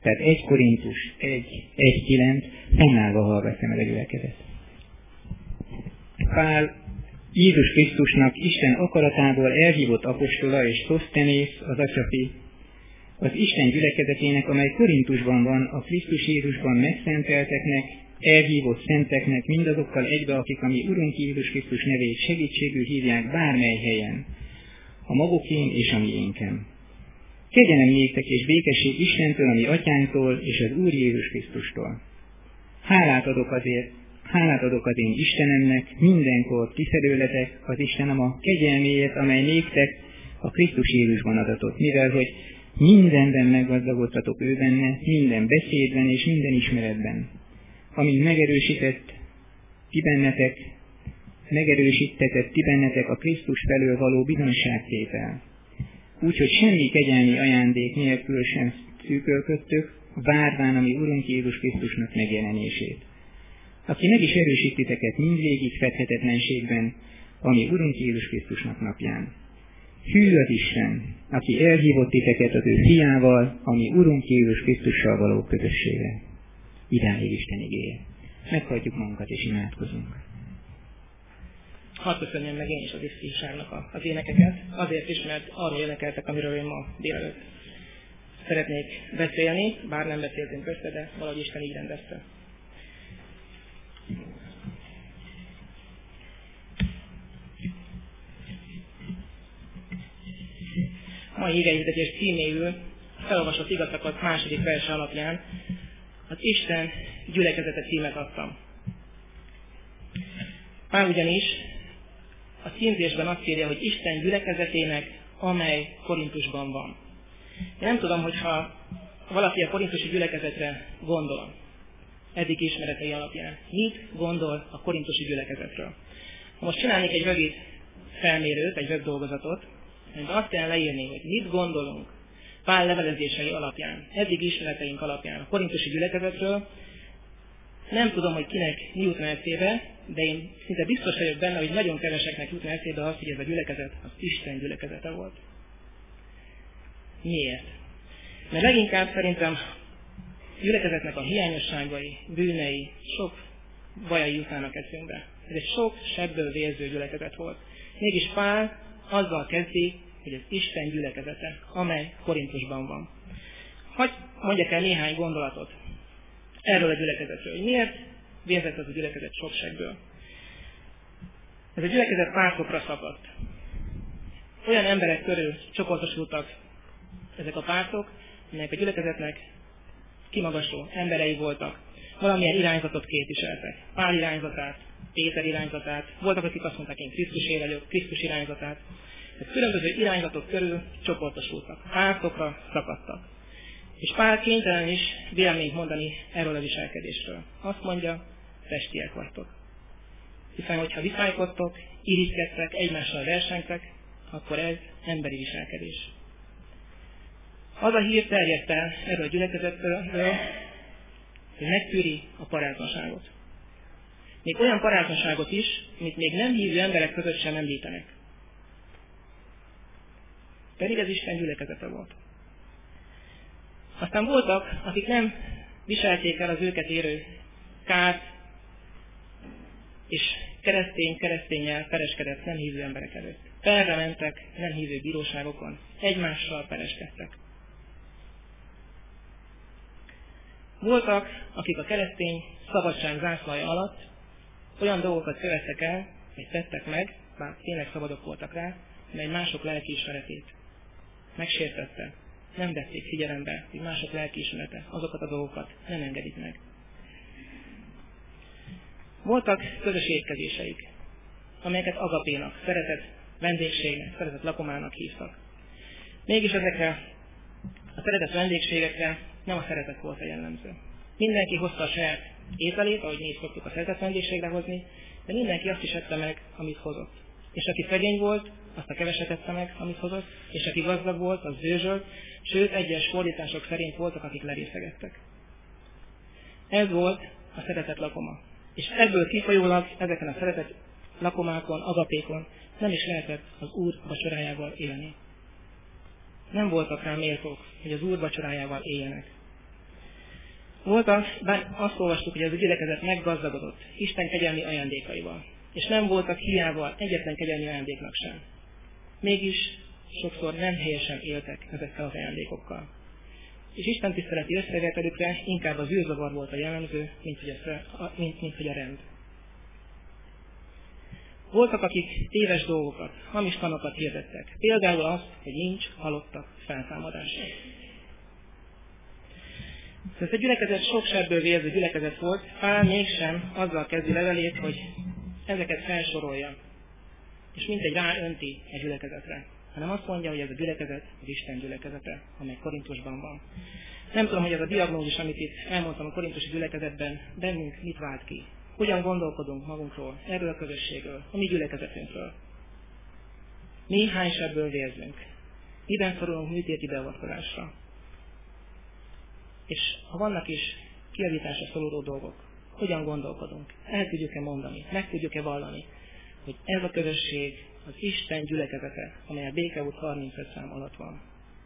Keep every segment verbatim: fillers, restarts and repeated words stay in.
Tehát egy Korintus, egy, egy kilenc, fennállva hallgatja meg a gyülekezet. Pál Jézus Krisztusnak Isten akaratából elhívott apostola és Szosztenész, az atyafi, az Isten gyülekezetének, amely Korintusban van, a Krisztus Jézusban megszentelteknek, elhívott szenteknek, mindazokkal egybe, akik a mi Urunk Jézus Krisztus nevét segítségül hívják bármely helyen, a magukén és a miénken. Kegyelem néktek és békesség Istentől, a mi atyánktól és az Úr Jézus Krisztustól. Hálát adok azért, hálát adok az én Istenemnek, mindenkor tisztelőletek az Istenem a kegyelméért, amely néktek a Krisztus Jézusban adatott, mivel hogy mindenben meggazdagodtatok ő benne, minden beszédben és minden ismeretben, amint megerősített ti bennetek, megerősítetett ti bennetek a Krisztus felől való bizonyságtétel. Úgyhogy semmi kegyelmi ajándék nélkül sem szűkölködtök, várván a mi Urunk Jézus Krisztusnak megjelenését, aki meg is erősít titeket mindvégig fedhetetlenségben, a mi Urunk Jézus Krisztusnak napján. Hű az Isten, aki elhívott titeket az ő fiával, a mi Urunk Jézus Krisztussal való közösségre. Idáig Isten igéje. Meghagyjuk magunkat és imádkozunk. Hadd köszönjem meg én is az ifjúságnak az énekeket, azért is, mert arról énekeltek, amiről én ma délelőtt szeretnék beszélni, bár nem beszéltünk össze, de valahogy Isten így rendezte. Mai híreihirdetés címéül felolvasott igazszakasz második verse alapján az Isten gyülekezete címet adtam. Pál ugyanis a címzésben azt írja, hogy Isten gyülekezetének, amely Korintusban van. Én nem tudom, hogyha valaki a korintusi gyülekezetre gondol, eddig ismeretei alapján, mit gondol a korintusi gyülekezetről. Ha most csinálnék egy rövid felmérőt, egy rövid dolgozatot, amiben azt kell leírni, hogy mit gondolunk Pál levelezései alapján, eddig ismereteink alapján a korintusi gyülekezetről, nem tudom, hogy kinek mi jutna eszébe, de én szinte biztos vagyok benne, hogy nagyon keveseknek jutna eszébe az, hogy ez a gyülekezet az Isten gyülekezete volt. Miért? Mert leginkább szerintem a gyülekezetnek a hiányosságai, bűnei, sok bajai jutnának eszünkbe. Ez egy sok sebből vérző gyülekezet volt. Mégis Pál azzal kezdi, hogy az Isten gyülekezete, amely Korintusban van. Hadd mondjak el néhány gondolatot erről a gyülekezetről, hogy miért vérzett az a gyülekezet sok sebből. Ez a gyülekezet pártokra szakadt. Olyan emberek körül csoportosultak ezek a pártok, amelyek a gyülekezetnek kimagasló emberei voltak. Valamilyen irányzatot képviseltek. Pál irányzatát, Péter irányzatát, voltak, akik azt mondták, én Krisztusé vagyok, Krisztus irányzatát. Ez különböző irányzatok körül csoportosultak. Pártokra szakadtak. És Pál kénytelen is véleményt mondani erről a viselkedésről. Azt mondja, testiek vagytok. Hiszen, hogyha viszálykodtok, irigykedtek, egymással versenytek, akkor ez emberi viselkedés. Az a hír terjedt el erről a gyülekezetről, hogy megtűri a paráznaságot. Még olyan paráznaságot is, amit még nem hívő emberek között sem említenek. Pedig ez Isten gyülekezete volt. Aztán voltak, akik nem viselték el az őket érő kárt, és keresztény kereszténnyel pereskedett nem hívő emberek előtt. Perre mentek nem hívő bíróságokon, egymással pereskedtek. Voltak, akik a keresztény szabadság zászlaja alatt olyan dolgokat követtek el, vagy tettek meg, bár tényleg szabadok voltak rá, mely mások lelkiismeretét megsértette. Nem vették figyelembe, hogy mások lelkiismerete azokat a dolgokat nem engedik meg. Voltak közös étkezéseik, amelyeket agapénak, szeretett vendégségnek, szeretett lakomának hívtak. Mégis ezekre a szeretett vendégségekre nem a szeretet volt a jellemző. Mindenki hozta a saját ételét, ahogy mi is szoktuk a szeretett vendégségre hozni, de mindenki azt is ette meg, amit hozott. És aki szegény volt, azt a keveset ette meg, amit hozott, és aki gazdag volt, az bőzsölt, sőt, egyes fordítások szerint voltak, akik lerészegettek. Ez volt a szeretett lakoma. És ebből kifolyólag ezeken a szeretett lakomákon, agapékon nem is lehetett az Úr vacsorájával élni. Nem voltak rá méltók, hogy az Úr vacsorájával éljenek. Voltak, bár azt olvastuk, hogy ez a gyülekezet meggazdagodott Isten kegyelmi ajándékaival, és nem voltak hiába egyetlen kegyelmi ajándéknak sem. Mégis sokszor nem helyesen éltek ezekkel az ajándékokkal. És Isten tiszteleti összevételükre inkább az űrzavar volt a jellemző, mint hogy a, mint, mint hogy a rend. Voltak, akik téves dolgokat, hamis tanokat hirdettek. Például azt, hogy nincs halottak feltámadása. Ez a gyülekezet sok sebből vérző gyülekezet volt, Pál mégsem azzal kezdi levelét, hogy ezeket felsorolja, és mintegy ráönti a gyülekezetre, hanem azt mondja, hogy ez a gyülekezet az Isten gyülekezete, amely Korintusban van. Nem tudom, hogy ez a diagnózis, amit itt elmondtam a korintusi gyülekezetben, bennünk mit vált ki. Hogyan gondolkodunk magunkról, erről a közösségről, a mi gyülekezetünkről. Mi hány sebből vérzünk? Miben szorulunk műtéti beavatkozásra? És ha vannak is kijavításra szoruló dolgok, hogyan gondolkodunk? El tudjuk-e mondani? Meg tudjuk-e vallani, hogy ez a közösség az Isten gyülekezete, amely a Békeút harmincöt szám alatt van.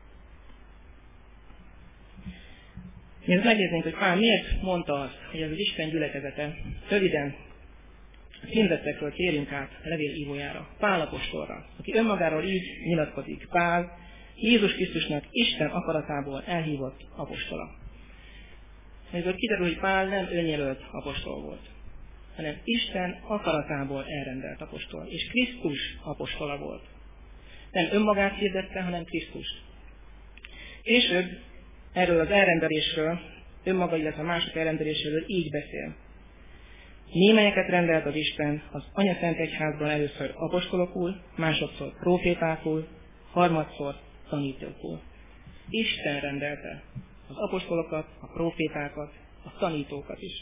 Mi ezt megnéznénk, hogy Pál miért mondta azt, hogy ez az Isten gyülekezete. Röviden címzettekről térjünk át a levél írójára, Pál apostolra, aki önmagáról így nyilatkozik. Pál Jézus Krisztusnak Isten akaratából elhívott apostola. Ebből kiderül, hogy Pál nem önjelölt apostol volt, hanem Isten akaratából elrendelt apostol, és Krisztus apostola volt. Nem önmagát hirdette, hanem Krisztust. Később erről az elrendelésről, önmaga, illetve mások elrendeléséről így beszél. Némelyeket rendelt az Isten az Anyaszent Egyházban először apostolokul, másodszor prófétákul, harmadszor tanítókul. Isten rendelte az apostolokat, a prófétákat, a tanítókat is.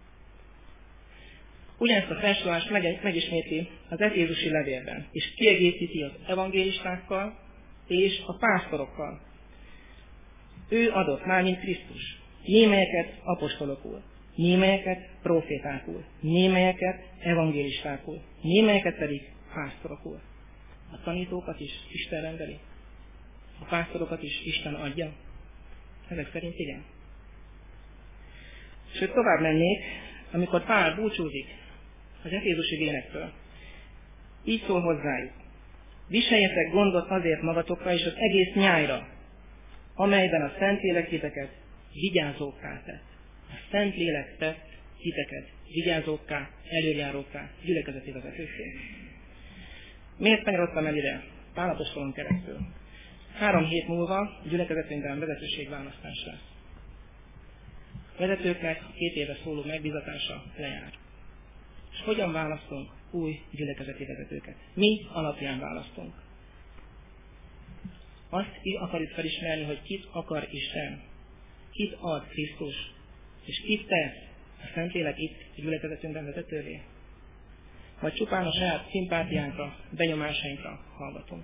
Ugyanezt a felsorolást megismétli az Efézusi levélben, és kiegészíti az evangélistákkal és a pásztorokkal. Ő adott már, mint Krisztus, némelyeket apostolokul, némelyeket prófétákul, némelyeket evangélistákul, némelyeket pedig pásztorokul. A tanítókat is Isten rendeli, a pásztorokat is Isten adja. Ezek szerint igen. Sőt, tovább mennék, amikor Pál búcsúzik az efézusi vénektől. Így szól hozzájuk. Viseljetek gondot azért magatokra és az egész nyájra, amelyben a Szentlélek titeket vigyázókká tett. A Szentlélek tett titeket vigyázókká, előjárókká, gyülekezeti vezetőké. Miért kanyarodtam el ide? Pál apostolon keresztül. Három hét múlva gyülekezetünkben vezetőségválasztás lesz. A vezetőknek a két éve szóló megbízatása lejár. És hogyan választunk új gyülekezeti vezetőket? Mi alapján választunk. Azt akarjuk felismerni, hogy kit akar Isten, kit ad Krisztus, és kit tesz a Szentlélek itt a gyülekezetünkben vezetővé. Vagy csupán a saját szimpátiánkra, benyomásainkra hallgatunk.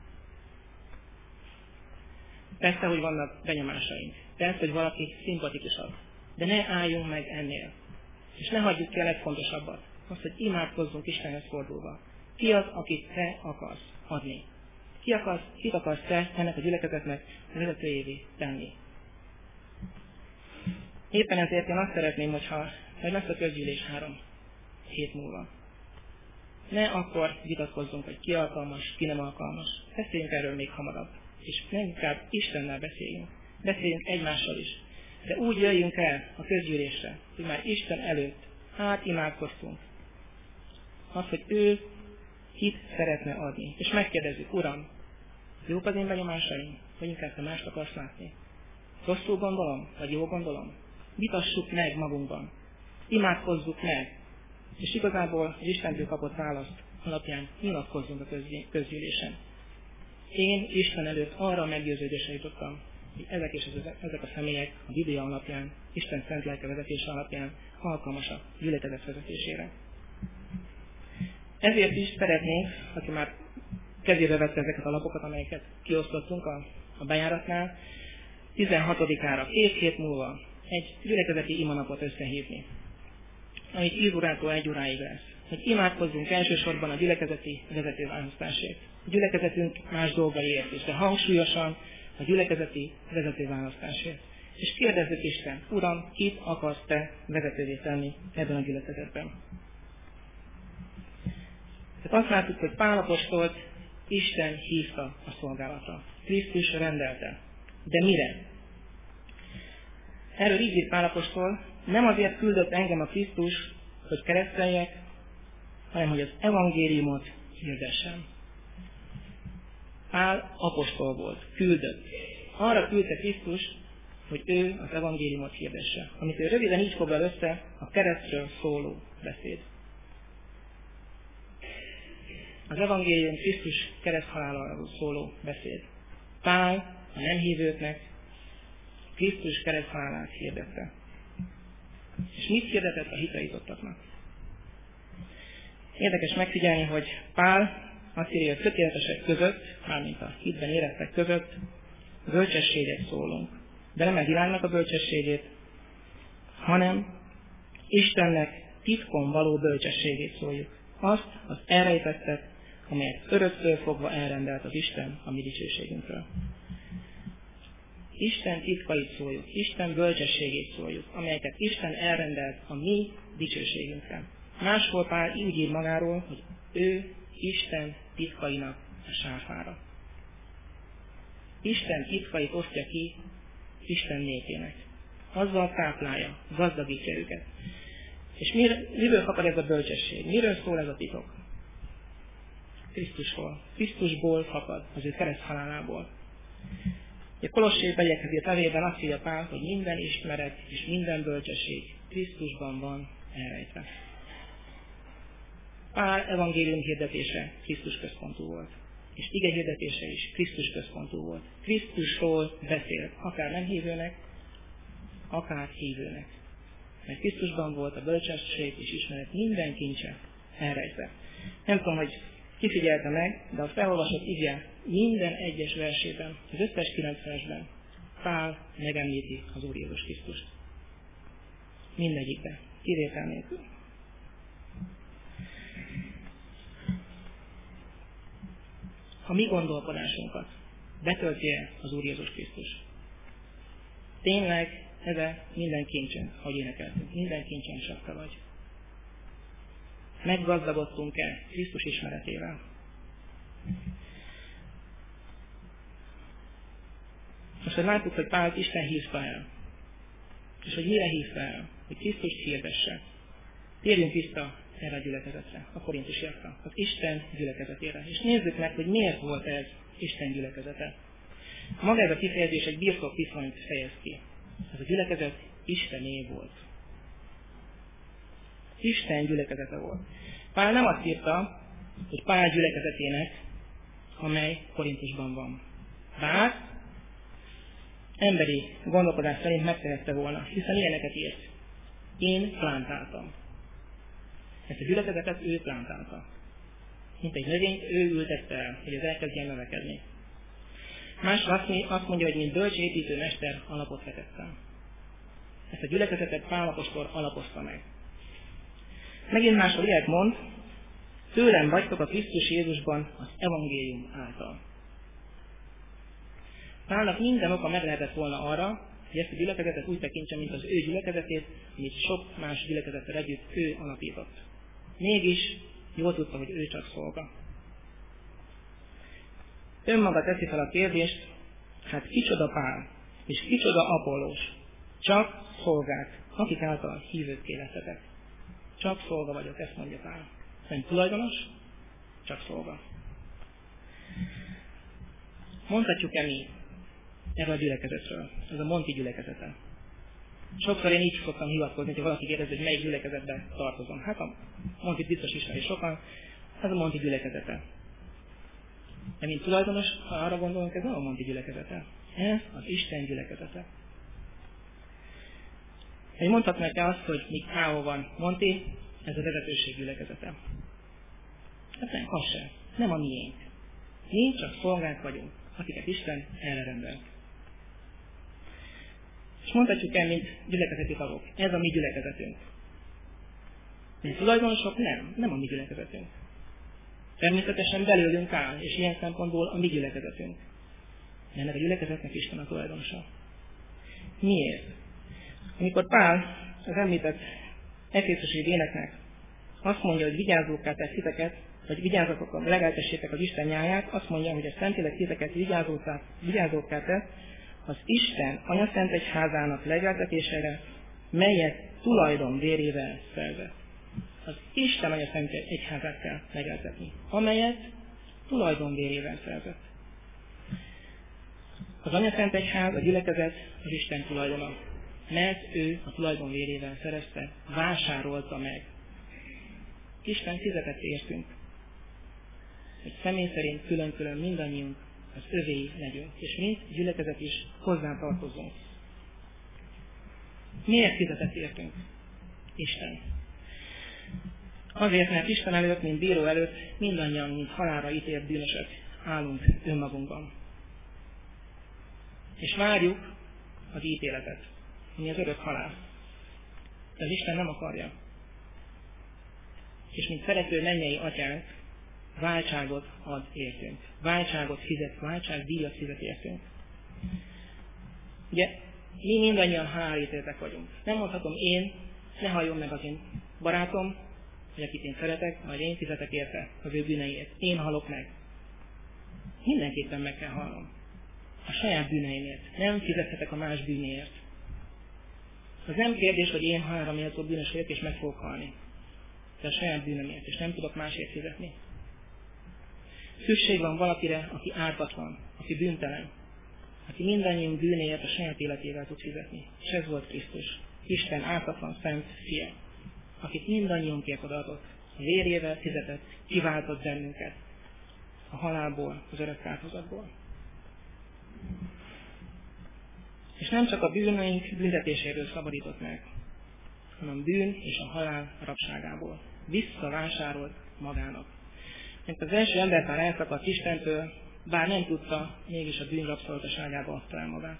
Persze, hogy vannak benyomásaink. Persze, hogy valaki szimpatikusabb. De ne álljunk meg ennél. És ne hagyjuk ki a legfontosabbat. Azt, hogy imádkozzunk Istenhez fordulva. Ki az, akit te akarsz adni? Ki akarsz, kit akarsz te ennek a gyülekezetnek vezetőjévé tenni? Éppen ezért én azt szeretném, hogyha majd lesz a közgyűlés három hét múlva. Ne akkor vitatkozzunk, hogy ki alkalmas, ki nem alkalmas. Beszéljünk erről még hamarabb. És nem inkább Istennel beszéljünk. Beszéljünk egymással is. De úgy jöjjünk el a közgyűlésre, hogy már Isten előtt átimádkoztunk. Az, hogy ő kit szeretne adni. És megkérdezzük, Uram, jók az én benyomásaim, vagy inkább te mást akarsz látni? Rosszul gondolom, vagy jól gondolom? Vitassuk meg magunkban. Imádkozzuk meg. És igazából az Istentől kapott választ alapján nyilatkozzunk a közgyűlésen. Én Isten előtt arra a meggyőződésre jutottam, hogy ezek és ezek a személyek a Biblia alapján, Isten szent lelke vezetése alapján alkalmasak gyülekezet vezetésére. Ezért is szeretnénk, aki már kezébe vette ezeket a lapokat, amelyeket kiosztottunk a, a bejáratnál, tizenhatodikára, két hét múlva egy gyülekezeti imanapot összehívni, ami tíz órától egy óráig lesz. Hogy imádkozzunk elsősorban a gyülekezeti vezetőválasztásért. A gyülekezetünk más dolgaiért is, de hangsúlyosan a gyülekezeti vezetőválasztásért. És kérdezzük Isten, Uram, kit akarsz te vezetővé tenni ebben a gyülekezetben? Tehát azt látjuk, hogy Pál apostolt Isten hívta a szolgálatra. Krisztus rendelte. De mire? Erről így ír Pál apostol, nem azért küldött engem a Krisztus, hogy kereszteljek, hanem hogy az evangéliumot hirdessem. Pál apostol volt, küldött. Arra küldte Krisztus, hogy ő az evangéliumot hirdesse. Amit ő röviden így foglal össze, a keresztről szóló beszéd. Az evangélium Krisztus kereszthaláláról szóló beszéd. Pál a nem hívőknek Krisztus kereszthalálát hirdette. És mit hirdetett a hitreizottaknak? Érdekes megfigyelni, hogy Pál azt írja, hogy a tökéletesek között, mármint a hitben érettek között, bölcsességet szólunk. De nem a világnak a bölcsességét, hanem Istennek titkon való bölcsességét szóljuk. Azt az elrejtettet, amelyet öröktől fogva elrendelt az Isten a mi dicsőségünkről. Isten titkait szóljuk, Isten bölcsességét szóljuk, amelyeket Isten elrendelt a mi dicsőségünkre. Máshol Pál úgy ír magáról, hogy ő Isten titkainak a sáfára. Isten titkait osztja ki Isten népének. Azzal táplálja, gazdagítja őket. És miről fakad ez a bölcsesség? Miről szól ez a titok? Krisztusról. Krisztusból fakad, az ő kereszthalálából. A Kolossé beliekhez írt levélben azt írja Pál, hogy minden ismeret és minden bölcsesség Krisztusban van elrejtve. Pál evangélium hirdetése Krisztus központú volt. És ige hirdetése is Krisztus központú volt. Krisztusról beszélt, akár nem hívőnek, akár hívőnek. Mert Krisztusban volt a bölcsesség és ismeret minden kincse elrejtve. Nem tudom, hogy ki figyelte meg, de a felolvasott ige minden egyes versében, az összes kilenc versben Pál megemlíti az Úr Jézus Krisztust. Mindegyikben, kivétel nélkül. A mi gondolkodásunkat betöltje az Úr Jézus Krisztus. Tényleg eze minden kincsünk, ahogy énekeltünk, minden kincsen csak te vagy. Meggazdagodtunk-e Krisztus ismeretével? Most, hogy látjuk, hogy Pált Isten hívta el, és hogy mire hívta el, hogy Krisztust hirdesse, térjünk vissza erre a gyülekezetre, a korintusiakra, az Isten gyülekezetére. És nézzük meg, hogy miért volt ez Isten gyülekezete. Maga ez a kifejezés egy birtok viszonyt fejez ki. Ez a gyülekezet Istené volt. Isten gyülekezete volt. Pál nem azt írta, hogy Pál gyülekezetének, amely Korintusban van. Bár emberi gondolkodás szerint megtehette volna, hiszen ilyeneket írt. Én plántáltam. Ezt a gyülekezetet ő plántálta. Mint egy növényt, ő ültette el, hogy az elkezdjen növekedni. Másra azt mondja, hogy mint bölcs építőmester alapot vetettem. Ezt a gyülekezetet Pál apostol alapozta meg. Megint máshol ilyet mond, tőlem vagytok a Krisztus Jézusban az evangélium által. Pálnak minden oka meg lehetett volna arra, hogy ezt a gyülekezetet úgy tekintse, mint az ő gyülekezetét, amit sok más gyülekezettel együtt ő alapított. Mégis jól tudta, hogy ő csak szolga. Önmaga teszi fel a kérdést, hát kicsoda Pál, és kicsoda Apollós, csak szolgák, akik által hívőkké lettetek. Csak szolga vagyok, ezt mondja Pál. Nem tulajdonos, csak szolga. Mondhatjuk-e mi erről a gyülekezetről? Ez a Monti gyülekezete. Sokszor én így szoktam hivatkozni, hogy valaki kérdezi, hogy melyik gyülekezetbe tartozom. Hát a Monti biztos ismeri sokan, ez a Monti gyülekezete. De mint tulajdonos, ha arra gondolunk, ez nem a Monti gyülekezete. Ez az Isten gyülekezete. Egy mondhatnánk-e azt, hogy míg K O van Monti, ez a vezetőség gyülekezete. Hát nem, az sem. Nem a miénk. Mi csak szolgák vagyunk, akiket Isten elrendelt. És mondhatjuk el, mint gyülekezeti tagok. Ez a mi gyülekezetünk. Mint tulajdonosok nem, nem a mi gyülekezetünk. Természetesen belőlünk áll, és ilyen szempontból a mi gyülekezetünk. De ennek a gyülekezetnek Isten a tulajdonosa. Miért? Amikor Pál az említett efészusi léleknek azt mondja, hogy vigyázzókká tesz titeket, vagy vigyázzatok, legeltessétek az Isten nyáját, azt mondja, hogy a Szentlélek titeket vigyázókká tesz az Isten Anyaszent Egyházának legeltetésére, melyet tulajdon vérével szerzett. Az Isten Anyaszent Egyházát kell legeltetni, amelyet tulajdon vérével szerzett. Az Anyaszent Egyház, a gyülekezet az Isten tulajdona, mert ő a tulajdon vérével szerezte, vásárolta meg. Isten fizetett értünk, hogy személy szerint külön-külön mindannyiunk az övéi legyünk, és mint gyülekezet is hozzá tartozunk. Miért fizetett értünk? Isten. Azért, mert Isten előtt, mint bíró előtt mindannyian, mint halálra ítélt bűnösök állunk önmagunkban. És várjuk az ítéletet, ami az örök halál. De az Isten nem akarja. És mint szerető mennyei atyánk, váltságot ad értünk. Váltságot fizet, váltságdíjat fizet értünk. Ugye, mi mindannyian halálítéltek vagyunk. Nem mondhatom én, ne halljon meg az én barátom, vagy akit én szeretek, majd én fizetek érte az ő bűneiért. Én halok meg. Mindenképpen meg kell halnom. A saját bűneimért. Nem fizethetek a más bűnéért. Az nem kérdés, hogy én halálra méltó bűnös vagyok, és meg fogok halni. De a saját bűnömért, és nem tudok másért fizetni. Szükség van valakire, aki ártatlan, aki bűntelen, aki mindannyiunk bűnéért a saját életével tud fizetni. És ez volt Krisztus, Isten ártatlan szent fia, akit mindannyiunkért odaadott, a vérével fizetett, kiváltott bennünket a halálból, az örök áltozatból. És nem csak a bűneink büntetéséről szabadított meg, hanem bűn és a halál rabságából. Visszavásárolt magának. Mert az első emberpár elszakadt Istentől, bár nem tudta, mégis a bűn rabszolgaságába adta el magát.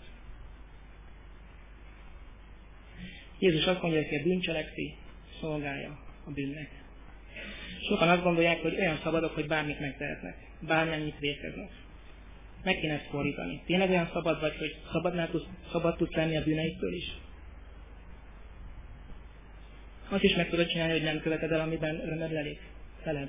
Jézus azt mondja, hogy a bűncselekszi, szolgálja a bűnnek. Sokan azt gondolják, hogy olyan szabadok, hogy bármit megtehetnek, bármennyit vétkeznek. Meg kéne ezt fordítani. Tényleg olyan szabad vagy, hogy szabadnál tudsz, szabad tudsz lenni a bűneitől is? Azt is meg tudod csinálni, hogy nem követed el, amiben örömed lelik. Feled.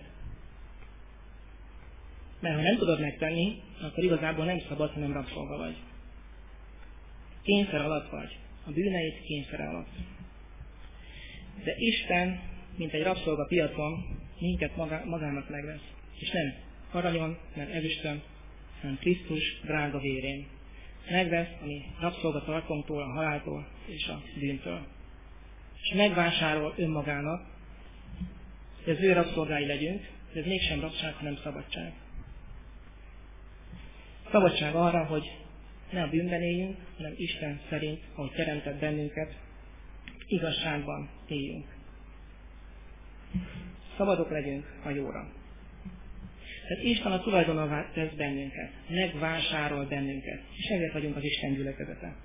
Mert ha nem tudod megtenni, akkor igazából nem szabad, hanem rabszolga vagy. Kényszer alatt vagy. A bűneid kényszer alatt. De Isten, mint egy rabszolga piacon, minket magá, magának megvesz. És nem aranyon, nem ezüstön, hanem Krisztus drága vérén. Megvesz, ami rabszolga tartalomtól, a haláltól és a bűntől. És megvásárol önmagának, hogy az ő rabszolgái legyünk, de ez mégsem rabság, hanem szabadság. Szabadság arra, hogy ne a bűnben éljünk, hanem Isten szerint, ahogy teremtett bennünket, igazságban éljünk. Szabadok legyünk a jóra. Tehát Isten a tulajdonává tesz bennünket, megvásárol bennünket, és ezért vagyunk az Isten gyülekezete.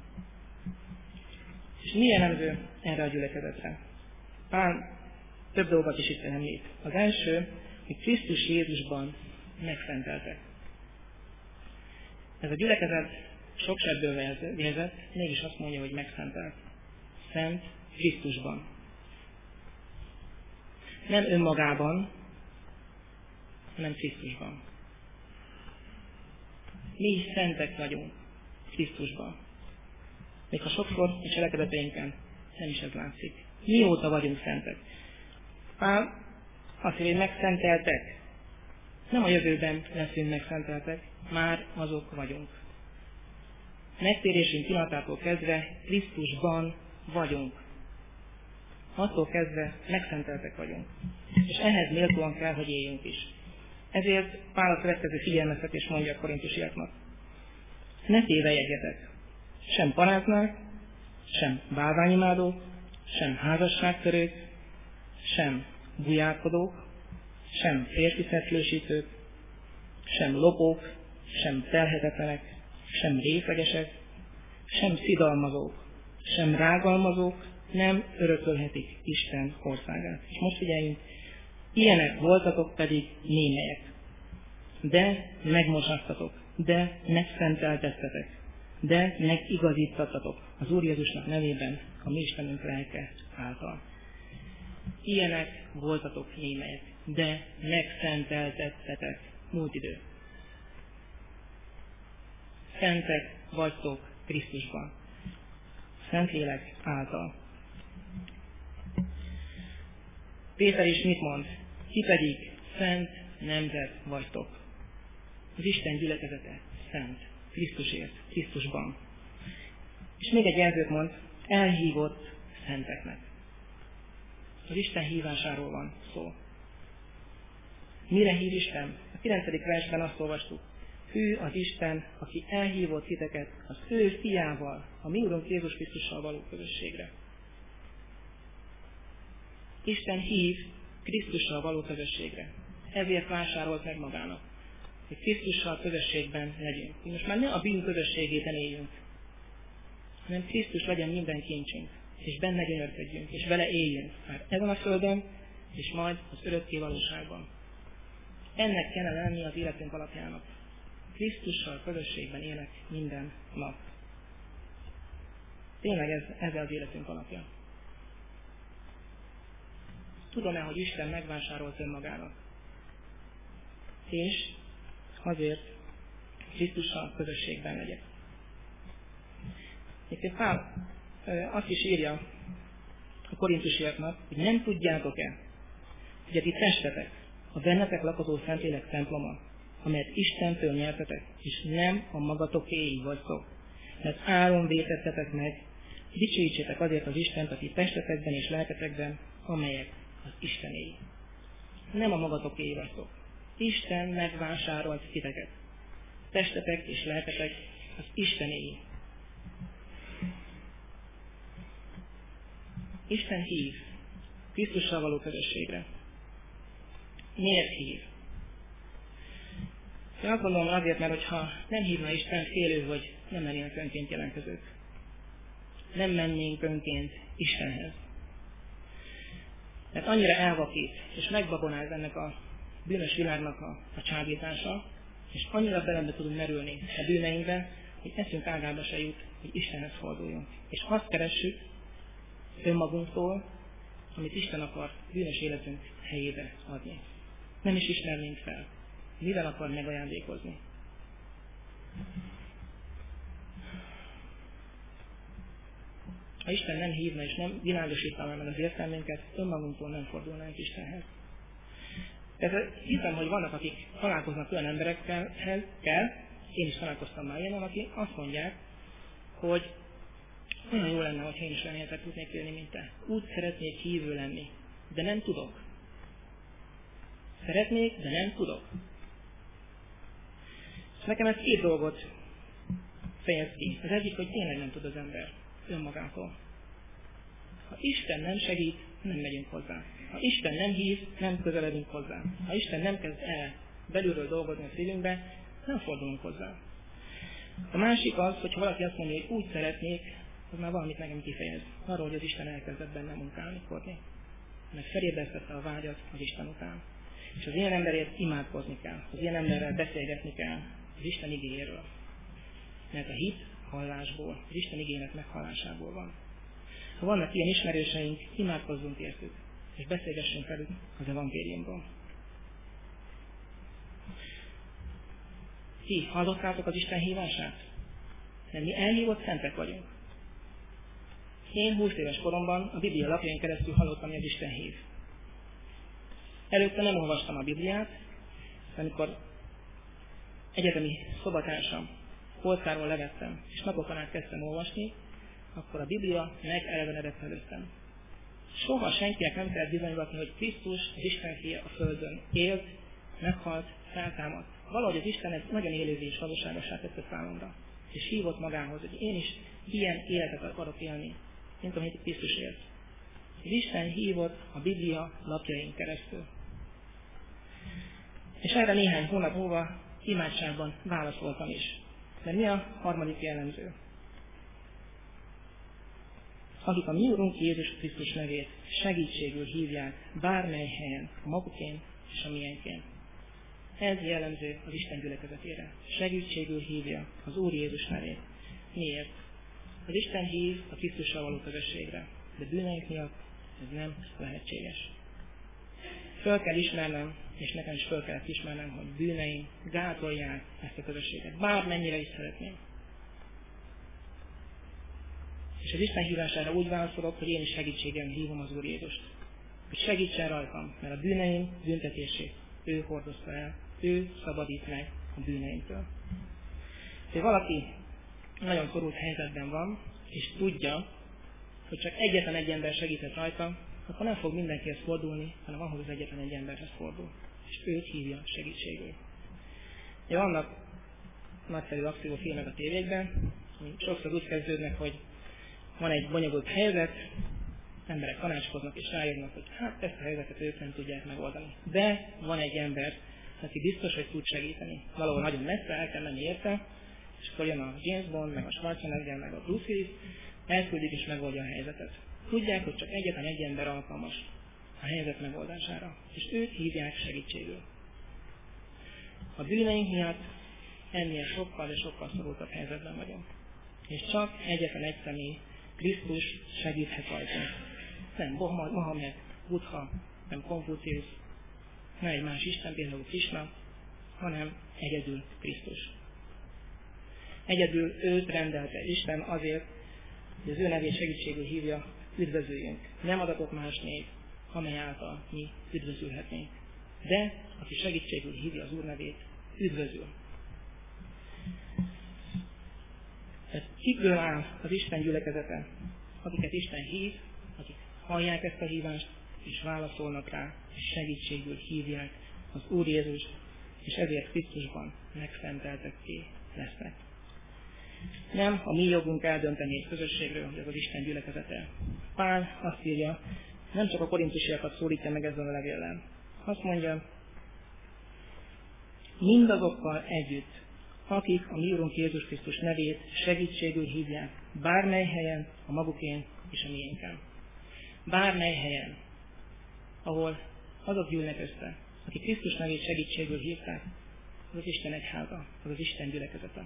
És mi jellemző erre a gyülekezetre? Pál több dolgot is itt említ. Az első, hogy Krisztus Jézusban megszenteltek. Ez a gyülekezet sok sebből vérzett, mégis azt mondja, hogy megszentelt. Szent Krisztusban. Nem önmagában, hanem Krisztusban. Mi is szentek vagyunk Krisztusban. Még ha sokszor a cselekedeteinken nem is ez látszik. Mióta vagyunk szentek? Pál azt mondja, hogy megszenteltek. Nem a jövőben leszünk megszenteltek, már azok vagyunk. Megtérésünk pillanatától kezdve Krisztusban vagyunk. Attól kezdve megszenteltek vagyunk. És ehhez méltóan kell, hogy éljünk is. Ezért Pál a következő figyelmeztetés mondja a korintusiaknak. Ne tévejegjetek. Sem paráznák, sem bálványimádók, sem házasságtörők, sem bujálkodók, sem férfiszetlősítők, sem lopók, sem telhetetlenek, sem részegesek, sem szidalmazók, sem rágalmazók nem örökölhetik Isten országát. És most figyeljünk, ilyenek voltatok pedig némelyek, de megmosasztatok, de megszentelteztetek, de megigazítattatok az Úr Jézusnak nevében, a mi Istenünk lelke által. Ilyenek voltatok némelyek, de megszenteltettetek múlt idő. Szentek vagytok Krisztusban. Szentlélek által. Péter is mit mond? Ti pedig szent nemzet vagytok. Az Isten gyülekezete szent. Krisztusért, Krisztusban. És még egy jelzőt mond, elhívott szenteknek. Az Isten hívásáról van szó. Mire hív Isten? A kilencedik versben azt olvastuk. Hű az Isten, aki elhívott titeket az ő fiával, a mi Urunk Jézus Krisztussal való közösségre. Isten hív Krisztussal való közösségre. Ezért vásárolt meg magának, hogy Krisztussal közösségben legyünk. Most már ne a bűn közösségében éljünk, hanem Krisztus legyen minden kincsünk, és benne gyönyörködjünk, és vele éljünk, már ezen a földön, és majd az örökké valóságban. Ennek kellene lenni az életünk alapjának. Krisztussal közösségben élek minden nap. Tényleg ez, ez az életünk alapja. Tudom-e, hogy Isten megvásárolt önmagának? És azért Krisztussal közösségben legyek. Itt Pál azt is írja a korintusiaknak, hogy nem tudjátok-e, hogy a ti testetek, a bennetek lakozó Szentlélek temploma, amelyet Istentől nyertetek, és nem a magatokéi vagytok, mert áron vétettetek meg, dicsőítsétek azért az Istent a ti testetekben és lelketekben, amelyek az Istenéi. Nem a magatokéi vagytok. Isten megvásárolt titeket. Testetek és lelketek az Istenéi. Isten hív Krisztussal való közösségre. Miért hív? Én azt gondolom azért, mert hogyha nem hívna Isten, félő, hogy nem lennének önként jelentkezők. Nem mennénk önként Istenhez. Mert annyira elvakít, és megbabonáz ennek a bűnös világnak a, a csábítása, és annyira belembe tudunk merülni a bűneinkbe, hogy eszünk ágába se jut, hogy Istenhez forduljunk. És azt keressük önmagunktól, amit Isten akar bűnös életünk helyébe adni. Nem is ismernénk fel. Mivel akar megajándékozni? Ha Isten nem hívna és nem világosítaná meg az értelmünket, önmagunktól nem fordulnánk Istenhez. Tehát hiszem, hogy vannak, akik találkoznak olyan emberekkel, kell, én is találkoztam már ilyen, akik azt mondják, hogy olyan jó lenne, hogy én is reméltek tudnék élni, mint te. Úgy szeretnék hívő lenni, de nem tudok. Szeretnék, de nem tudok. És nekem ez két dolgot fejez ki. Az egyik, hogy tényleg nem tud az ember önmagától. Ha Isten nem segít, nem megyünk hozzá. Ha Isten nem hív, nem közeledünk hozzá. Ha Isten nem kezd el belülről dolgozni a szívünkbe, nem fordulunk hozzá. A másik az, hogyha valaki azt mondja, hogy úgy szeretnék, az már valamit nekem kifejez. Arról, hogy az Isten elkezdett bennem munkálkodni. Meg felébresztette a vágyat az Isten után. És az ilyen emberért imádkozni kell. Az ilyen emberrel beszélgetni kell az Isten igéjéről. Mert a hit hallásból, az Isten igének meghallásából van. Ha vannak ilyen ismerőseink, imádkozzunk értük, és beszélgessünk velük az evangéliumról. Ti hallottátok az Isten hívását? Mert mi elhívott szentek vagyunk. Én húsz éves koromban a Biblia lapjain keresztül hallottam, hogy az Isten hív. Előtte nem olvastam a Bibliát, amikor egyetemi szobatársam polcáról levettem, és napokon át kezdtem olvasni, akkor a Biblia megelevenedett előttem. Soha senkinek nem kell bizonygatni, hogy Krisztus, az Isten fia a földön élt, meghalt, feltámadt. Valahogy az Isten egy nagyon élővé és valóságosá tette számomra. És hívott magához, hogy én is ilyen életet akarok élni, mint amit Krisztus élt. Az Isten hívott a Biblia lapjain keresztül. És erre néhány hónap múlva imádságban válaszoltam is. Mert mi a harmadik jellemző? Akik a mi Urunk Jézus Krisztus nevét segítségül hívják bármely helyen, a magukén és a miénkén. Ez jellemző az Isten gyülekezetére. Segítségül hívja az Úr Jézus nevét. Miért? Az Isten hív a Krisztussal való közösségre, de bűneink miatt ez nem lehetséges. Föl kell ismernem, és nekem is föl kellett ismernem, hogy bűneim gátolják ezt a közösséget, bármennyire is szeretném. És az Isten hívására úgy válaszolok, hogy én is segítségem hívom az Úr Jézust. Hogy segítsen rajtam, mert a bűneim büntetését ő hordozta el, ő szabadít meg a bűneimtől. Ha valaki nagyon szorult helyzetben van, és tudja, hogy csak egyetlen egy ember segített rajta, akkor nem fog mindenkihez fordulni, hanem ahhoz az egyetlen egy emberhez fordul. És őt hívja segítségül. Ja, vannak nagyszerű akciófilmek a tévékben, ami sokszor úgy kezdődnek, hogy van egy bonyolult helyzet, emberek tanácskoznak és rájönnek, hogy hát ezt a helyzetet ők nem tudják megoldani. De van egy ember, aki biztos, hogy tud segíteni. Valahol nagyon messze el kell menni érte, és akkor jön a James Bond, meg a Schwarzenegger, meg a Bruce Willis, elküldik és megoldja a helyzetet. Tudják, hogy csak egyetlen egy ember alkalmas a helyzet megoldására, és őt hívják segítségül. A bűneink miatt ennél sokkal, de sokkal szorultabb helyzetben vagyunk. És csak egyetlen egy személy, Krisztus segíthet rajtunk. Nem Mohamed, Buddha, nem Konfuciusz, nem egy más Isten, például Krishna, hanem egyedül Krisztus. Egyedül őt rendelte Isten azért, hogy az ő nevét segítségül hívja, üdvözüljünk. Nem adatott más név, amely által mi üdvözülhetnénk. De, aki segítségül hívja az Úr nevét, üdvözül. Ez kikből áll az Isten gyülekezete, akiket Isten hív, akik hallják ezt a hívást, és válaszolnak rá, és segítségül hívják az Úr Jézust, és ezért Krisztusban megszenteltetté lesznek. Nem a mi jogunk eldönteni egy közösségről, hogy ez az Isten gyülekezete. Pál azt írja, nem csak a korintusiakat szólítja meg ezzel a levéllel. Azt mondja, mindazokkal együtt, akik a mi Urunk Jézus Krisztus nevét segítségül hívják, bármely helyen, a magukén és a miénken. Bármely helyen, ahol azok gyűlnek össze, akik Krisztus nevét segítségül hívták, az az Isten egyháza, az az Isten gyülekezete.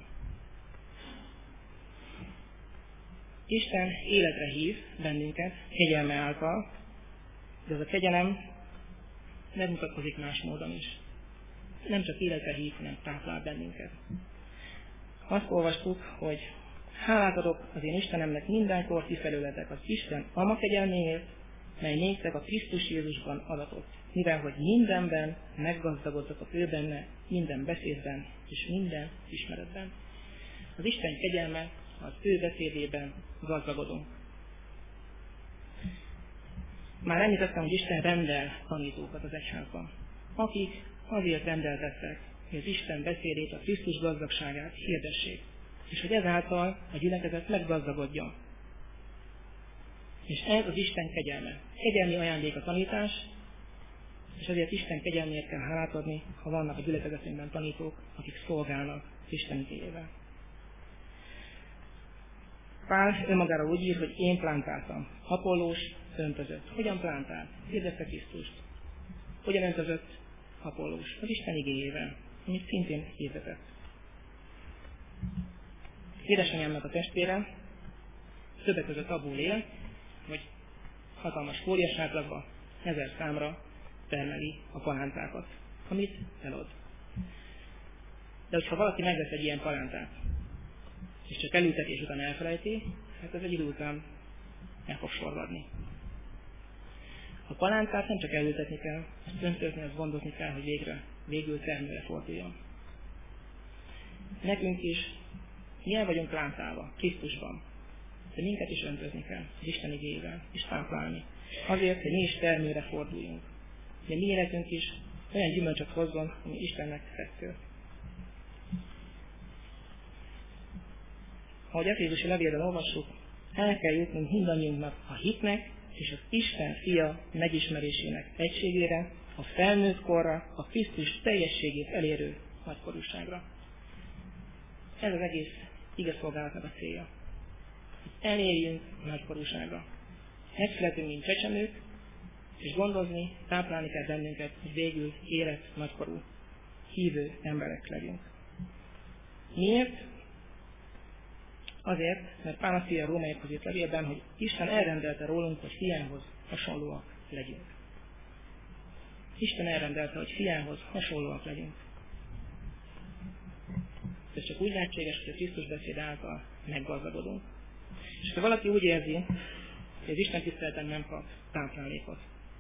Isten életre hív bennünket, kegyelme által, de ez a kegyelem megmutatkozik más módon is. Nem csak életre hív, hanem táplál bennünket. Azt olvastuk, hogy hálát adok az én Istenemnek mindenkor kifelőletek az Isten ama kegyelméért, mely néktek a Krisztus Jézusban adatott, mivel hogy mindenben meggazdagodtatok ő benne, minden beszédben és minden ismeretben. Az Isten kegyelme az ő beszédében gazdagodunk. Már említettem, hogy Isten rendel tanítókat az egyházban, akik azért rendeltettek, hogy az Isten beszédét, a Krisztus gazdagságát hirdessék, és hogy ezáltal a gyülekezet meggazdagodjon. És ez az Isten kegyelme. Kegyelmi ajándék a tanítás, és ezért Isten kegyelméért kell hálát adni, ha vannak a gyülekezetünkben tanítók, akik szolgálnak Isten igéjével. Pál önmagára úgy ír, hogy én plántáltam, Apollós öntözött. Hogyan plántált? Hirdette Krisztust. Hogyan öntözött Apollós? Az Isten igéjével, amit szintén hirdetett. Édesanyámnak a testvére többek között abból él, hogy hatalmas fóliasátlagba, ezer számra termeli a palántákat, amit elad. De hogyha valaki megvesz egy ilyen palántát, és csak elültetés után elfelejti, hát ez egy idő után el fog sorvadni. A palántát nem csak elültetni kell, azt öntözni, azt gondozni kell, hogy végre, végül termőre forduljon. Nekünk is mi el vagyunk plántálva, Krisztusban, de minket is öntözni kell, az Isten igéjével, és táplálni. Azért, hogy mi is termőre forduljunk. De mi életünk is olyan gyümölcsöt hozzon, ami Istennek tetsző. Ahogy Efézusi levélben olvassuk, el kell jutnunk mindannyiunknak a hitnek és az Isten fia megismerésének egységére, a felnőtt korra, a Krisztus teljességét elérő nagykorúságra. Ez az egész igazszolgálatnak a célja. Hogy elérjünk nagykorúságra. Megszületünk, mint csecsemők, és gondozni, táplálni kell bennünket, hogy végül élet nagykorú, hívő emberek legyünk. Miért? Azért, mert Pál azt írja a rómaiakhoz írt levélben, hogy Isten elrendelte rólunk, hogy fiához hasonlóak legyünk. Isten elrendelte, hogy fiához hasonlóak legyünk. Ez csak úgy lehetséges, hogy a Krisztus beszéd által meggazdagodunk. És ha valaki úgy érzi, hogy az Isten tiszteleten nem kap táplálékot,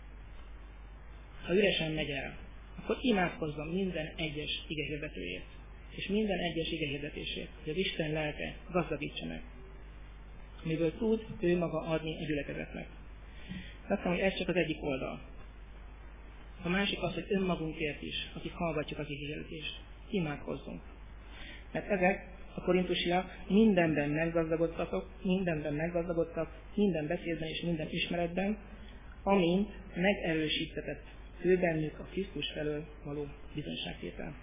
ha üresen megy el, akkor imádkozzon minden egyes igehirdetőjét, és minden egyes igehirdetését, hogy az Isten lelke gazdagítsa meg, amiből tud ő maga adni a gyülekezetnek. Azt mondom, hogy ez csak az egyik oldal. A másik az, hogy önmagunkért is, akik hallgatjuk az igehirdetést, imádkozzunk. Mert ezek a korintusiak mindenben meggazdagodtak, mindenben meggazdagodtak, minden beszédben és minden ismeretben, amint megerősítetett ő bennük a Krisztus felől való bizonyságtétel.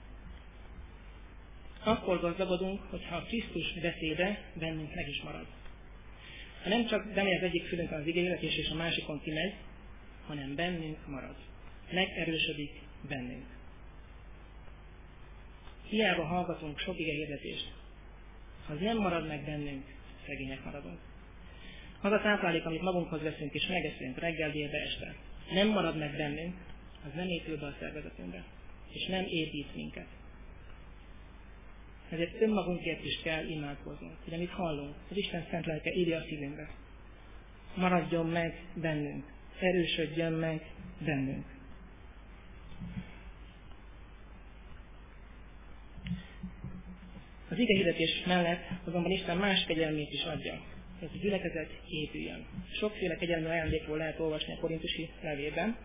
Akkor gazdagodunk, hogyha a Krisztus beszéde bennünk meg is marad. Ha nem csak bemegy az egyik fülünkön az igehirdetés és a másikon kimegy, hanem bennünk marad. Megerősödik bennünk. Hiába hallgatunk sok igehirdetést. Ha az nem marad meg bennünk, szegények maradunk. Az a táplálék, amit magunkhoz veszünk és megeszünk reggel, délbe, este, nem marad meg bennünk, az nem épül be a szervezetünkbe, és nem épít minket. Ezért önmagunkért is kell imádkoznunk, hogy amit hallunk, az Isten szent lelke írja a szívünkbe. Maradjon meg bennünk, erősödjön meg bennünk. Az igehirdetés mellett azonban Isten más kegyelmét is adja, hogy a gyülekezet épüljön. Sokféle kegyelmi ajándékról lehet olvasni a korintusi levélben,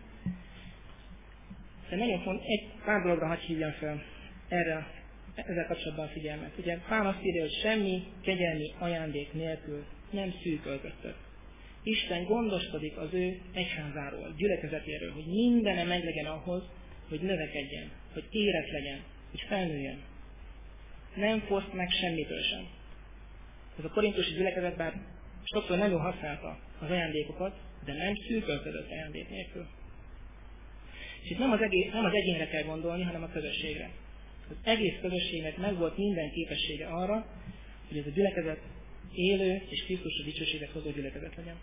de nagyon fontos, egy pár dologra hadd hívjam fel erre, ezzel kapcsolatban a figyelmet. Ugye Pál azt írja, hogy semmi kegyelmi ajándék nélkül nem szűkölködtök. Isten gondoskodik az ő egyházáról, gyülekezetéről, hogy mindene meglegyen ahhoz, hogy növekedjen, hogy érett legyen, hogy felnőjön. Nem foszt meg semmitől sem. Ez a korintusi gyülekezet bár sokszor nagyon használta az ajándékokat, de nem szűkölködött ajándék nélkül. És itt nem az, egész, nem az egyénre kell gondolni, hanem a közösségre. Az egész közösségnek megvolt minden képessége arra, hogy ez a gyülekezet élő és Krisztusra dicsőséget hozó gyülekezet legyen.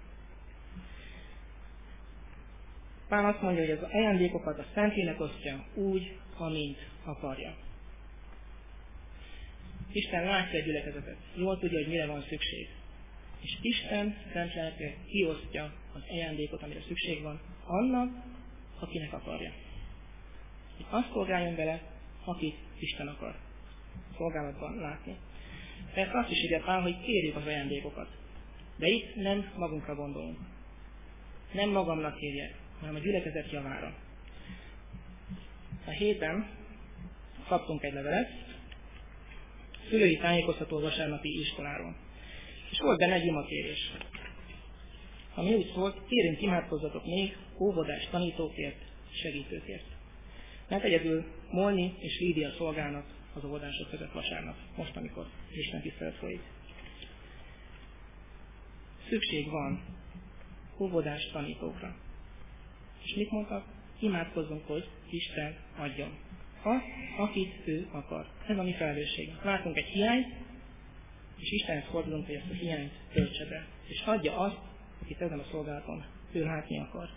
Pál azt mondja, hogy az ajándékokat a Szentlélek osztja úgy, amint akarja. Isten látja a gyülekezetet, jól tudja, hogy mire van szükség. És Isten szent lelke kiosztja az ajándékot, amire szükség van, annak, akinek akarja. Hogy azt szolgáljon vele, akit Isten akar szolgálatban látni. Persze azt is írja Pál, hogy kérjük az ajándékokat. De itt nem magunkra gondolunk. Nem magamnak kérjek, hanem a gyülekezet javára. A héten kaptunk egy levelet, szülői tájékoztató vasárnapi iskoláról. És volt benne egy imakérés. Ami úgy szólt, kérünk imádkozzatok még óvodás tanítókért, segítőkért. Mert egyedül Molni és Lídia szolgálnak az óvodások között vasárnap, most, amikor Isten tisztelet folyik. Szükség van óvodás tanítókra. És mit mondtak? Imádkozzunk, hogy Isten adjon. Azt, akit ő akar. Ez a mi felelősségünk. Látunk egy hiányt, és Istenhez fordulunk, hogy ezt a hiányt töltse be. És adja azt, akit ezen a szolgálaton ő látni akar.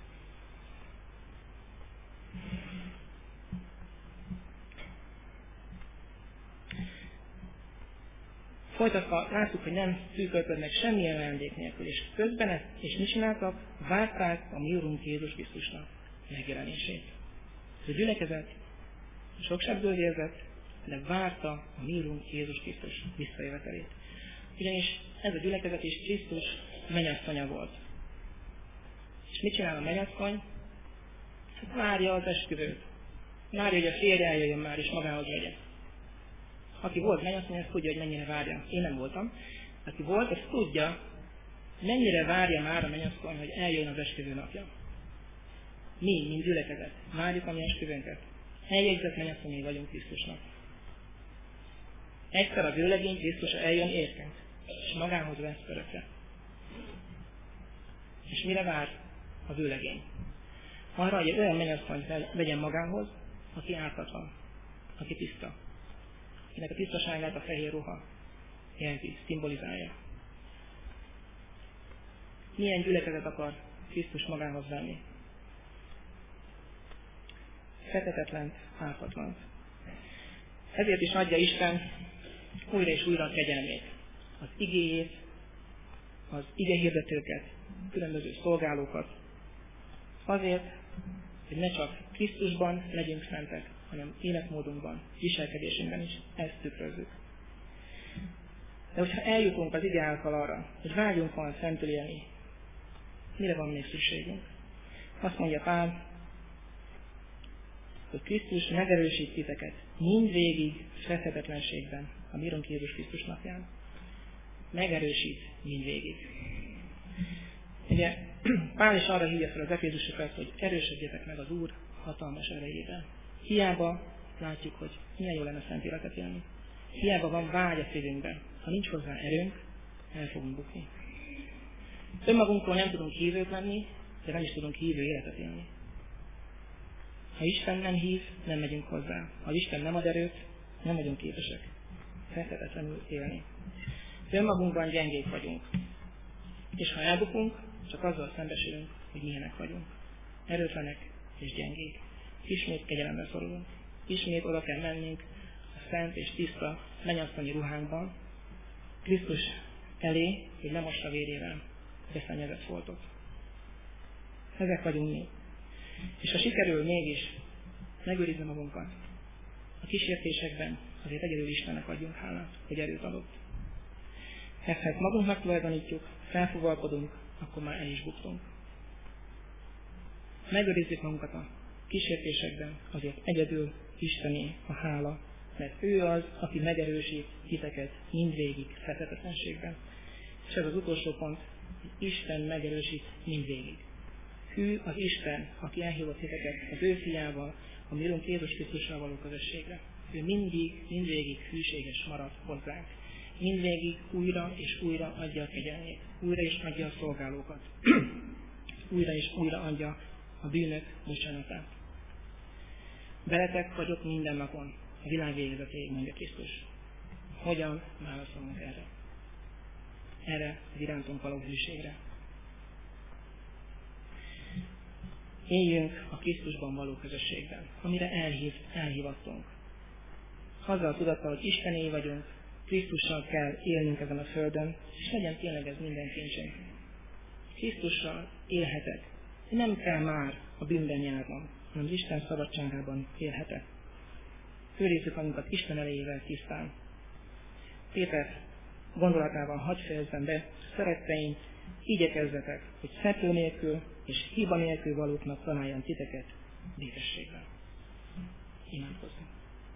Folytatva láttuk, hogy nem szűkölködnek semmilyen ajándék nélkül, és közben ezt, és mit csináltak? Várták a mi Urunk Jézus Krisztusnak megjelenését. Ez a gyülekezet sok sebből vérzett, de várta a mi Urunk Jézus Krisztus visszajövetelét. Ugyanis ez a gyülekezet is Krisztus mennyasszonya volt. És mit csinál a mennyasszony? Hát várja az esküvőt. Várja, hogy a férje eljöjjön már, és magához vegye. Aki volt mennyasszony, azt tudja, hogy mennyire várja. Én nem voltam. Aki volt, azt tudja, mennyire várja már a mennyasszony, hogy eljön az esküvő napja. Mi, mint gyülekezet, várjuk a mi esküvőnket. Eljegyzett mennyasszonyai vagyunk Krisztusnak. Egyszer a vőlegény Krisztus eljön értünk, és magához vesz örökre. És mire vár a vőlegény? Arra, hogy olyan mennyasszonyt vegyen magához, aki ártatlan, aki tiszta, akinek a tisztaságát a fehér ruha jelzi, szimbolizálja. Milyen gyülekezet akar Krisztus magához venni? Fethetetlent, ártatlant. Ezért is adja Isten újra és újra a kegyelmét, az igéjét, az igehirdetőket, különböző szolgálókat, azért, hogy ne csak Krisztusban legyünk szentek, hanem életmódunkban, viselkedésünkben is ezt tükrözzük. De hogyha eljutunk az ideálkal arra, hogy vágyunk van szentül élni, mire van még szükségünk? Azt mondja Pál, hogy Krisztus megerősít titeket mindvégig fethetetlenségben a bírunk Jézus Krisztus napján. Megerősít mindvégig. Ugye Pál is arra hívja fel az efézusokat, hogy erősödjetek meg az Úr hatalmas erejében. Hiába látjuk, hogy milyen jó lenne szent életet élni. Hiába van vágy a szívünkben. Ha nincs hozzá erőnk, el fogunk bukni. Önmagunkról nem tudunk hívők lenni, de nem is tudunk hívő életet élni. Ha Isten nem hív, nem megyünk hozzá. Ha Isten nem ad erőt, nem vagyunk képesek fethetetlenül élni. Önmagunkban gyengék vagyunk. És ha elbukunk, csak azzal szembesülünk, hogy milyenek vagyunk. Erőtlenek és gyengék. Ismét kegyelemre szorulunk. Ismét oda kell mennünk a szent és tiszta mennyasszonyi ruhánkban Krisztus elé, hogy lemossa vérével beszennyezett foltot. Ezek vagyunk mi. És ha sikerül mégis megőrizni magunkat a kísértésekben, azért egyedül Istennek adjunk hálát, hogy erőt adott. Mert ha ezt magunknak tulajdonítjuk, felfúvalkodunk, akkor már el is buktunk. Megőrizzük magunkat a kísértésekben, azért egyedül Istené a hála, mert ő az, aki megerősít titeket mindvégig fethetetlenségben. És ez az utolsó pont, hogy Isten megerősít mindvégig. Hű az Isten, aki elhívott titeket az ő fiával, a mi Urunk Jézus Krisztussal való közösségre. Ő mindig, mindvégig hűséges marad hozzánk. Mindvégig újra és újra adja a kegyelmét, újra és adja a szolgálókat, újra és újra adja a bűnök bocsánatát. Veletek vagyok minden napon, a világ végezetéig, mondja Krisztus. Hogyan válaszolunk erre? Erre az irántunk való hűségre. Éljünk a Krisztusban való közösségben, amire elhív, elhívattunk. Azzal a tudattal, hogy Istené vagyunk, Krisztussal kell élnünk ezen a földön, és legyen tényleg ez minden kincsünk. Krisztussal élhetek. Nem kell már a bűnben járnom, hanem az Isten szabadságában élhetek. Őrizzük magunkat Isten erejével tisztán. Péter gondolatával hadd fejezzem be, szeretteim, igyekezzetek, hogy szeplő nélkül és hiba nélkül valóknak találjon titeket békességben. Imádkozzunk.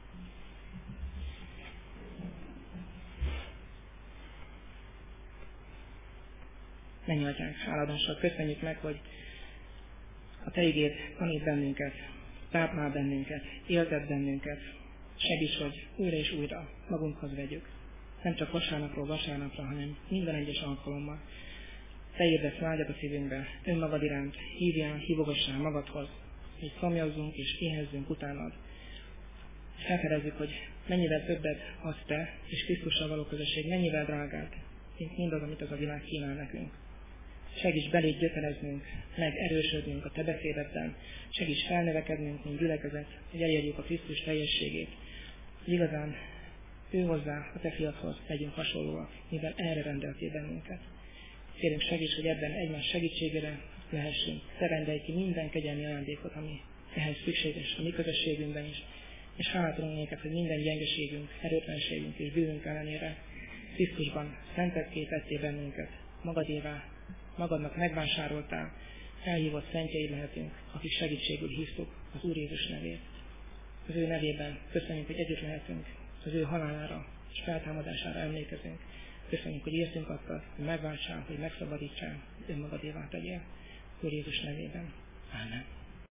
Menj, Atyánk, háladással köszönjük meg, hogy a Te igéd tanít bennünket, táplál bennünket, éltet bennünket. Segíts, hogy újra és újra magunkhoz vegyük. Nem csak vasárnapról vasárnapra, hanem minden egyes alkalommal. Te érzesz vágyat a szívünkbe, önmagad iránt, hívjál, hívogassál magadhoz, hogy szomjazzunk és éhezzünk utánad. Felfedezzük, hogy mennyivel többet adsz Te, és Krisztussal való közösség mennyivel drágább, mint mindaz, amit az a világ kínál nekünk. Segíts beléd gyökereznünk, megerősödnünk a Te beszédedben, segíts felnövekednünk, mint gyülekezet, hogy elérjük a Krisztus teljességét. Igazán ő hozzá, a Te fiadhoz legyünk hasonlóak, mivel erre rendeltél bennünket. Kérünk, segíts, hogy ebben egymás segítségére lehessünk. Te rendelj ki minden kegyelmi ajándékot, ami ehhez szükséges a mi közösségünkben is. És hálát adunk néked, hogy minden gyengeségünk, erőtlenségünk és bűnünk ellenére Krisztusban szentetté tettél bennünket, magadévá, magadnak megvásároltál, elhívott szentjeid lehetünk, akik segítségül hívtuk az Úr Jézus nevét. Az ő nevében köszönjük, hogy együtt lehetünk, az ő halálára és feltámadására emlékezünk. Köszönjük, hogy értünk adtad, hogy megváltsál, hogy megszabadítsál, önmagadévá tegyél. Úr Jézus nevében. Amen.